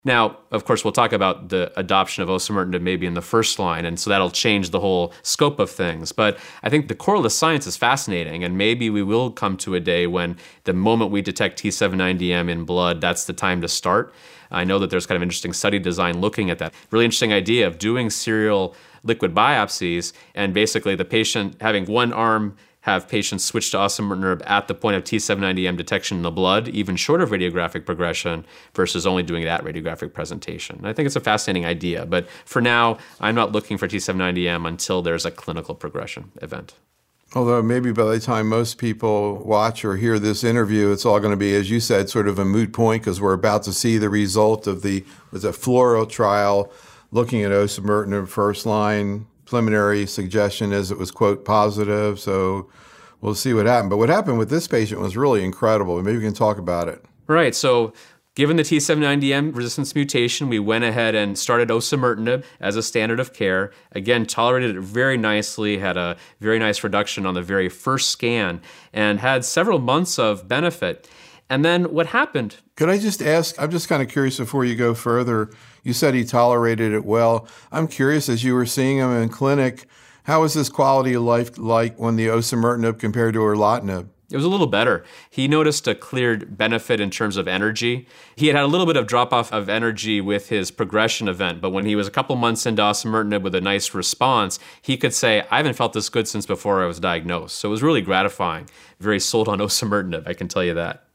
Now, of course, we'll talk about the adoption of osimertinib maybe in the first line, and so that'll change the whole scope of things. But I think the correlative science is fascinating, and maybe we will come to a day when the moment we detect T790M in blood, that's the time to start. I know that there's kind of interesting study design looking at that. Really interesting idea of doing serial liquid biopsies and basically the patient having one arm have patients switch to osimertinib at the point of T790M detection in the blood, even short of radiographic progression, versus only doing it at radiographic presentation. And I think it's a fascinating idea, but for now, I'm not looking for T790M until there's a clinical progression event. Although maybe by the time most people watch or hear this interview, it's all going to be, as you said, sort of a moot point because we're about to see the result of the FLORO trial looking at osimertinib first line. Preliminary suggestion is it was, quote, positive, so we'll see what happened. But what happened with this patient was really incredible. Maybe we can talk about it. Right, so given the T790M resistance mutation, we went ahead and started osimertinib as a standard of care. Again, tolerated it very nicely, had a very nice reduction on the very first scan, and had several months of benefit. And then what happened? Could I just ask, I'm just kind of curious before you go further, you said he tolerated it well. I'm curious, as you were seeing him in clinic, how was his quality of life like when the osimertinib compared to erlotinib? It was a little better. He noticed a clear benefit in terms of energy. He had a little bit of drop-off of energy with his progression event, but when he was a couple months into osimertinib with a nice response, he could say, I haven't felt this good since before I was diagnosed. So it was really gratifying. Very sold on osimertinib, I can tell you that.